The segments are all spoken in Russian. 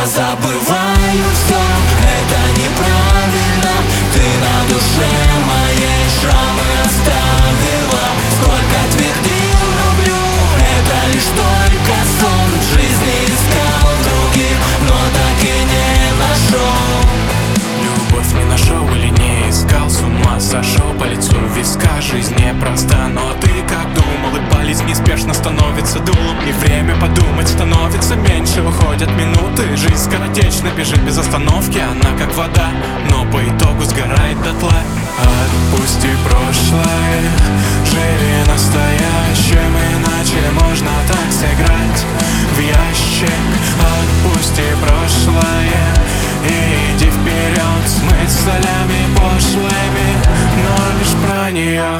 Я забываю все, это неправильно. Ты на душе моей шрамы оставила. Сколько твердил, люблю, это лишь только сон. В жизни искал других, но так и не нашел. Любовь не нашел или не искал, с ума сошел, по лицу виска. Жизнь непроста, но ты как думал, и болезнь неспешно становится дулом. И время подумать становится меньше, уходят минуты. Жизнь скоротечно бежит без остановки, она как вода, но по итогу сгорает дотла. Отпусти прошлое, живи настоящим, иначе можно так сыграть в ящик. Отпусти прошлое и иди вперед, с мыслями пошлыми, но лишь про нее.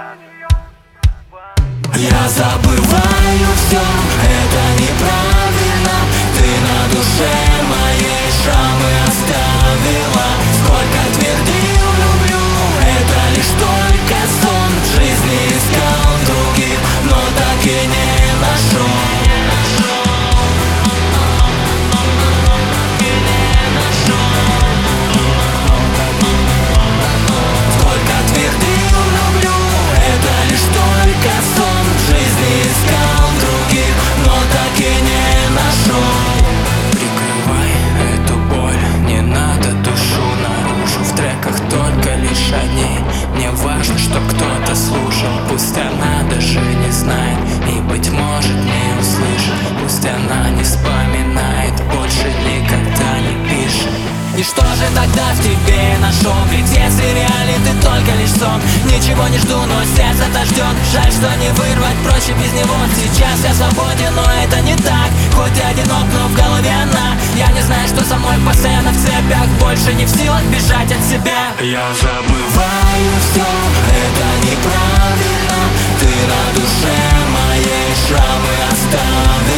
Я забываю все, это неправильно. Ты на душе моей шрамы оставила. Сколько твердил, люблю, это лишь только сон. В жизни искал других, но так и не нашел. Сколько твердил, люблю, это лишь только сон. В жизни искал других, но так и не нашел. Прикрывай эту боль, не надо душу наружу. В треках только лишь одни. Мне важно, что кто-то слушал. Пусть она даже не знает и, быть может, не услышит. Пусть она не вспоминает, больше никогда не пишет. И что же тогда в тебе нашел? Ведь если реален ты только лишь сон. Ничего не жду, но сердце-то ждет. Жаль, что не вырвать, проще без него. Сейчас я свободен, но это не так. Хоть и одинок, но в голове она. Я не знаю, что со мной постоянно в цепях. Больше не в силах бежать от себя. Я забываю все, это неправильно. Ты на душе моей шрамы оставил.